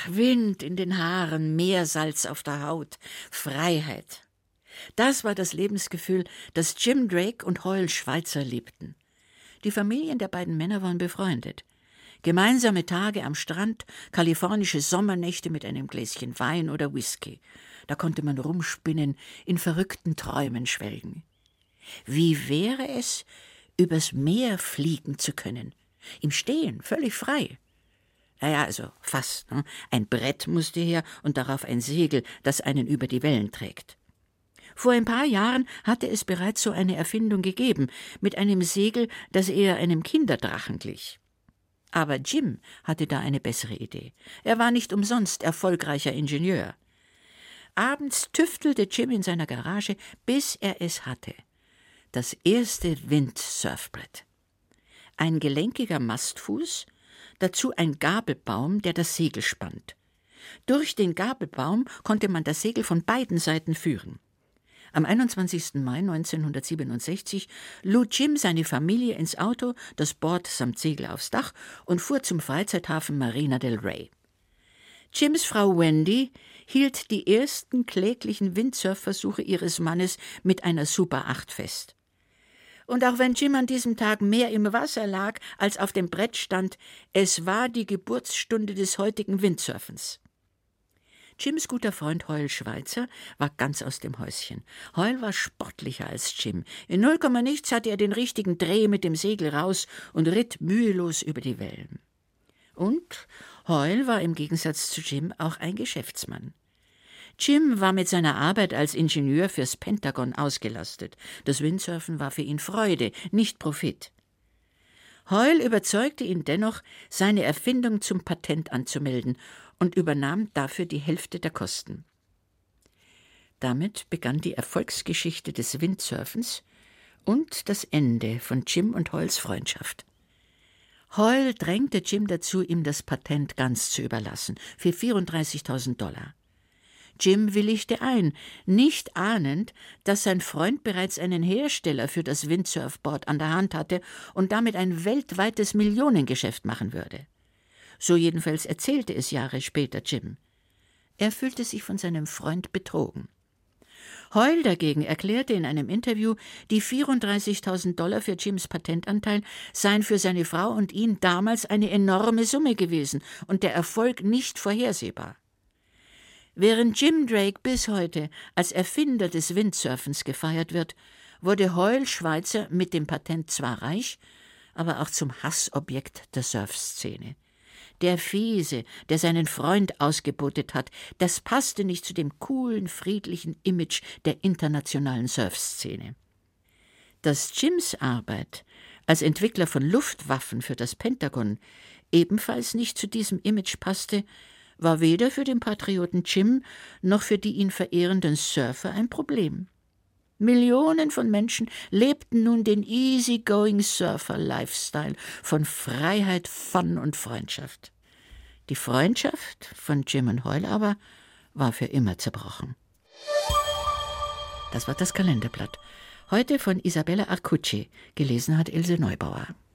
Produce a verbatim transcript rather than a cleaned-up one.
Wind in den Haaren, Meersalz auf der Haut, Freiheit. Das war das Lebensgefühl, das Jim Drake und Hoyle Schweitzer liebten. Die Familien der beiden Männer waren befreundet. Gemeinsame Tage am Strand, kalifornische Sommernächte mit einem Gläschen Wein oder Whisky. Da konnte man rumspinnen, in verrückten Träumen schwelgen. Wie wäre es, übers Meer fliegen zu können? Im Stehen, völlig frei. Naja, also fast. Ne? Ein Brett musste her und darauf ein Segel, das einen über die Wellen trägt. Vor ein paar Jahren hatte es bereits so eine Erfindung gegeben, mit einem Segel, das eher einem Kinderdrachen glich. Aber Jim hatte da eine bessere Idee. Er war nicht umsonst erfolgreicher Ingenieur. Abends tüftelte Jim in seiner Garage, bis er es hatte. Das erste Windsurfbrett. Ein gelenkiger Mastfuß, dazu ein Gabelbaum, der das Segel spannt. Durch den Gabelbaum konnte man das Segel von beiden Seiten führen. Am einundzwanzigsten Mai neunzehnhundertsiebenundsechzig lud Jim seine Familie ins Auto, das Board samt Segel aufs Dach und fuhr zum Freizeithafen Marina del Rey. Jims Frau Wendy hielt die ersten kläglichen Windsurfversuche ihres Mannes mit einer Super acht fest. Und auch wenn Jim an diesem Tag mehr im Wasser lag, als auf dem Brett stand, es war die Geburtsstunde des heutigen Windsurfens. Jims guter Freund Hoyle Schweitzer war ganz aus dem Häuschen. Hoyle war sportlicher als Jim. In null Komma nichts hatte er den richtigen Dreh mit dem Segel raus und ritt mühelos über die Wellen. Und Hoyle war im Gegensatz zu Jim auch ein Geschäftsmann. Jim war mit seiner Arbeit als Ingenieur fürs Pentagon ausgelastet. Das Windsurfen war für ihn Freude, nicht Profit. Hoyle überzeugte ihn dennoch, seine Erfindung zum Patent anzumelden und übernahm dafür die Hälfte der Kosten. Damit begann die Erfolgsgeschichte des Windsurfens und das Ende von Jim und Hoyles Freundschaft. Hoyle drängte Jim dazu, ihm das Patent ganz zu überlassen, für vierunddreißigtausend Dollar. Jim willigte ein, nicht ahnend, dass sein Freund bereits einen Hersteller für das Windsurfboard an der Hand hatte und damit ein weltweites Millionengeschäft machen würde. So jedenfalls erzählte es Jahre später Jim. Er fühlte sich von seinem Freund betrogen. Hoyle dagegen erklärte in einem Interview, die vierunddreißigtausend Dollar für Jims Patentanteil seien für seine Frau und ihn damals eine enorme Summe gewesen und der Erfolg nicht vorhersehbar. Während Jim Drake bis heute als Erfinder des Windsurfens gefeiert wird, wurde Hoyle Schweitzer mit dem Patent zwar reich, aber auch zum Hassobjekt der Surfszene. Der Fiese, der seinen Freund ausgebootet hat, das passte nicht zu dem coolen, friedlichen Image der internationalen Surfszene. Dass Jims Arbeit als Entwickler von Luftwaffen für das Pentagon ebenfalls nicht zu diesem Image passte, war weder für den Patrioten Jim noch für die ihn verehrenden Surfer ein Problem. Millionen von Menschen lebten nun den easygoing Surfer-Lifestyle von Freiheit, Fun und Freundschaft. Die Freundschaft von Jim und Hoyle aber war für immer zerbrochen. Das war das Kalenderblatt. Heute von Isabella Arcucci, gelesen hat Ilse Neubauer.